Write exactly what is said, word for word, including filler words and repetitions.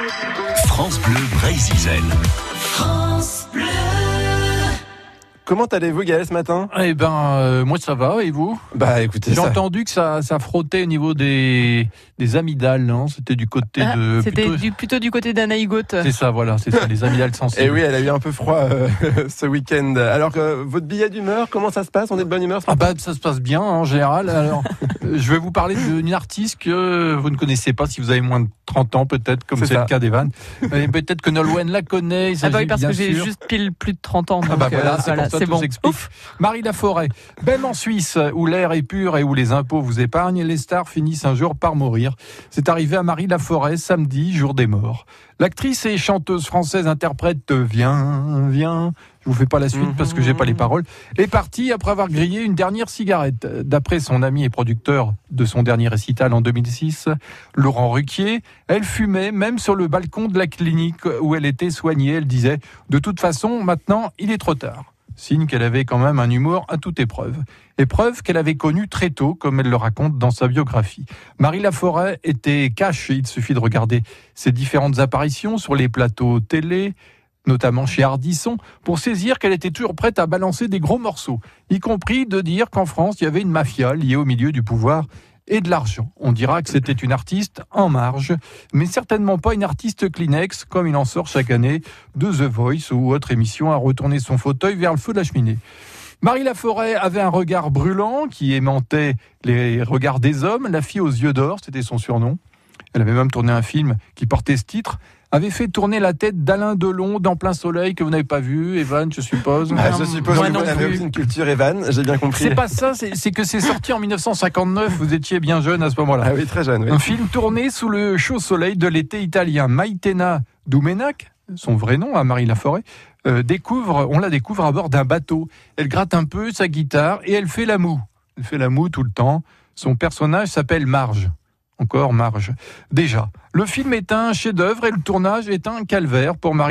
France Bleu Brésil. France Bleu. Comment allez-vous, Gaël, ce matin ? Eh ben, euh, moi ça va, et vous ? Bah écoutez, J'ai ça... entendu que ça, ça frottait au niveau des, des amygdales, non ? C'était du côté Ah, de... C'était plutôt... du, plutôt du côté d'Anaïgote. C'est ça, voilà, c'est ça, les amygdales sensibles. Et oui, elle a eu un peu froid euh, ce week-end. Alors, euh, votre billet d'humeur, comment ça se passe ? On est de bonne humeur ce Ah matin ? bah ça se passe bien en général. Alors, euh, je vais vous parler d'une artiste que vous ne connaissez pas si vous avez moins de trente ans peut-être, comme C'est c'est ça. le cas d'Evan. Et peut-être que Nolwenn la connaît. Il Ah bah oui, s'agit parce bien que j'ai sûr- juste pile plus de trente ans. Donc Ah bah voilà, euh, c'est voilà, pour ça c'est tout bon. s'explique. Ouf. Marie Laforêt, même en Suisse, où l'air est pur et où les impôts vous épargnent, les stars finissent un jour par mourir. C'est arrivé à Marie Laforêt samedi, jour des morts. L'actrice et chanteuse française interprète Viens, viens. Je vous fais pas la suite parce que j'ai pas les paroles. Est partie après avoir grillé une dernière cigarette. D'après son ami et producteur de son dernier récital en deux mille six, Laurent Ruquier, elle fumait même sur le balcon de la clinique où elle était soignée. Elle disait « De toute façon, maintenant, il est trop tard ». Signe qu'elle avait quand même un humour à toute épreuve. Épreuve qu'elle avait connue très tôt, comme elle le raconte dans sa biographie. Marie Laforêt était cash, il suffit de regarder ses différentes apparitions sur les plateaux télé, notamment chez Ardisson, pour saisir qu'elle était toujours prête à balancer des gros morceaux, y compris de dire qu'en France, il y avait une mafia liée au milieu du pouvoir et de l'argent. On dira que c'était une artiste en marge, mais certainement pas une artiste Kleenex, comme il en sort chaque année de The Voice ou autre émission à retourner son fauteuil vers le feu de la cheminée. Marie Laforêt avait un regard brûlant qui aimantait les regards des hommes. La fille aux yeux d'or, c'était son surnom. Elle avait même tourné un film qui portait ce titre, avait fait tourner la tête d'Alain Delon dans Plein Soleil, que vous n'avez pas vu, Evan, je suppose. Ah, je suppose Moi que non vous n'avez plus. aucune culture, Evan, j'ai bien compris. C'est pas ça, c'est, c'est que c'est sorti en dix-neuf cent cinquante-neuf, vous étiez bien jeune à ce moment-là. Ah oui, très jeune, oui. Un film tourné sous le chaud soleil de l'été italien. Maïtena Doumenac, son vrai nom à Marie Laforêt, euh, découvre, on la découvre à bord d'un bateau. Elle gratte un peu sa guitare et elle fait la moue. Elle fait la moue tout le temps. Son personnage s'appelle Marge. Encore Marge. Déjà, le film est un chef-d'œuvre et le tournage est un calvaire pour Marie.